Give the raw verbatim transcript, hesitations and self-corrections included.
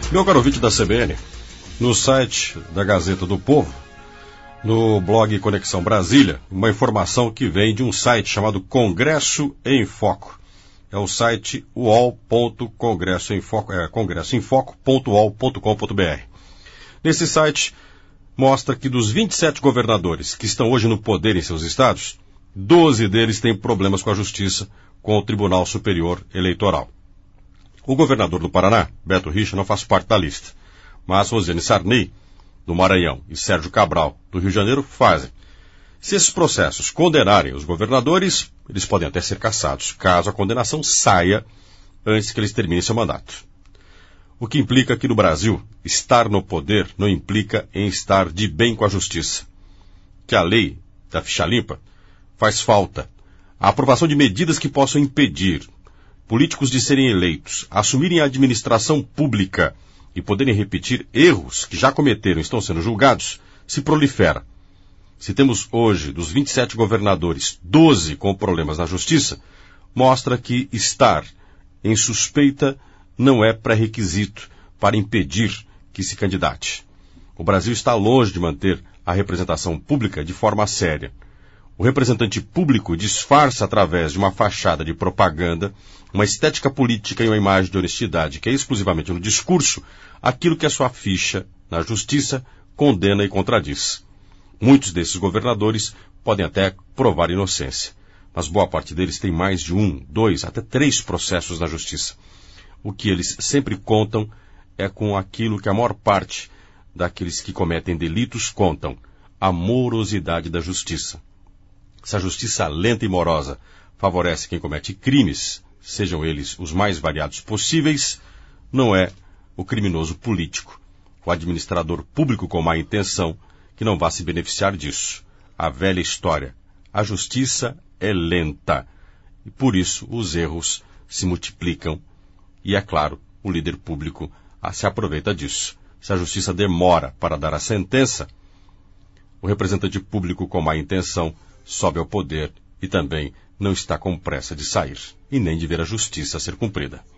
Meu caro ouvinte da C B N, no site da Gazeta do Povo, no blog Conexão Brasília, uma informação que vem de um site chamado Congresso em Foco. É o site u o l ponto congresso em foco ponto u o l ponto com ponto b r. Nesse site mostra que dos vinte e sete governadores que estão hoje no poder em seus estados, doze deles têm problemas com a justiça, com o Tribunal Superior Eleitoral. O governador do Paraná, Beto Richa, não faz parte da lista, mas Rosiane Sarney, do Maranhão, e Sérgio Cabral, do Rio de Janeiro, fazem. Se esses processos condenarem os governadores, eles podem até ser cassados, caso a condenação saia antes que eles terminem seu mandato. O que implica que no Brasil, estar no poder não implica em estar de bem com a justiça. Que a lei da ficha limpa faz falta. A aprovação de medidas que possam impedir políticos de serem eleitos, assumirem a administração pública e poderem repetir erros que já cometeram e estão sendo julgados, se prolifera. Se temos hoje, dos vinte e sete governadores, doze com problemas na justiça, mostra que estar em suspeita não é pré-requisito para impedir que se candidate. O Brasil está longe de manter a representação pública de forma séria. O representante público disfarça através de uma fachada de propaganda, uma estética política e uma imagem de honestidade, que é exclusivamente no discurso, aquilo que a sua ficha, na justiça, condena e contradiz. Muitos desses governadores podem até provar inocência, mas boa parte deles tem mais de um, dois, até três processos na justiça. O que eles sempre contam é com aquilo que a maior parte daqueles que cometem delitos contam, a morosidade da justiça. Se a justiça lenta e morosa favorece quem comete crimes, sejam eles os mais variados possíveis, não é o criminoso político, o administrador público com má intenção, que não vá se beneficiar disso. A velha história. A justiça é lenta. E por isso os erros se multiplicam. E, é claro, o líder público se aproveita disso. Se a justiça demora para dar a sentença, o representante público com má intenção sobe ao poder e também não está com pressa de sair, e nem de ver a justiça ser cumprida.